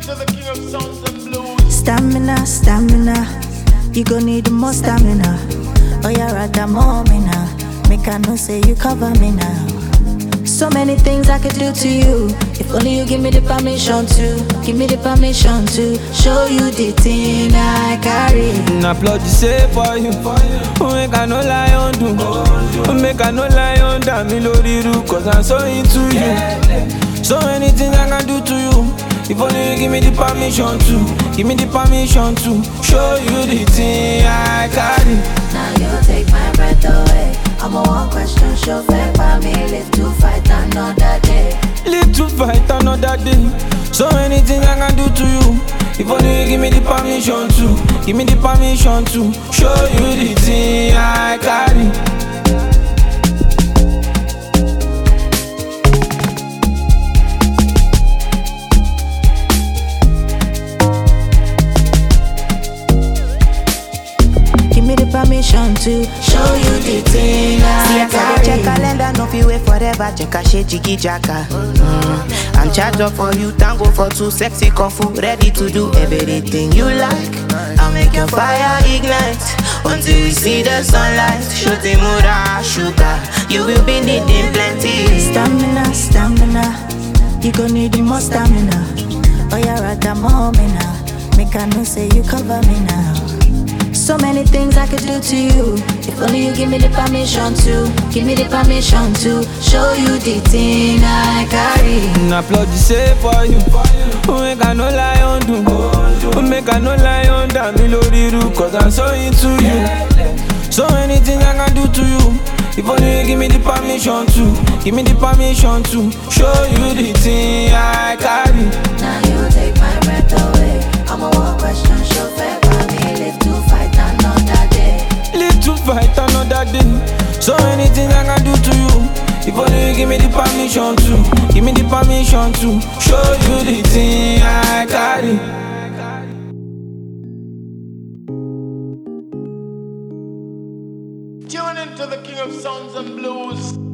into the king of sounds and blues. Stamina, stamina, you gon' need more stamina. Oh, yeah, rather more me now. Make I know say you cover me now. So many things I could do to you. If only you give me the permission to. Give me the permission to show you the thing I carry. Applaud the say for you. Make I no lie on do. Make I no lie on damn me lori ru. Cause I'm so into you. So many things I can do to you. If only you give me the permission to. Give me the permission to show you the thing I carry. Now you take my breath away. I'm a one question show fair for me. Live to fight another day. Live to fight another day. So many things I can do to you. If only you give me the permission to. Give me the permission to show you the thing I carry. Permission to show you the thing I carry. Check calendar, no fit wait forever. Check a shade, jiggy jacka. I'm charged up for you, tango for two, sexy kung fu, ready to do everything you like. I'll make your fire ignite until we see the sunlight. Shooting mura, sugar, you will be needing plenty. Stamina, stamina, you gon' need more stamina. Oh, yeah, rather more me now. Make I know say you cover me now. So many things I could do to you. If only you give me the permission to. Give me the permission to show you the thing I carry. Applaud the say for you. Make I no lie on do. Make I no lie on damn me lori ru. Cause I'm so into you. So many things I can do to you. If only you give me the permission to. Give me the permission to show you the thing I carry. Now you take my breath away. I'm a one question show fair for me. Live to fight another day. Live to fight another day. So many things I can do to you. If only you give me the permission to. Give me the permission to show you the thing I carry. Tune into the king of sounds and blues.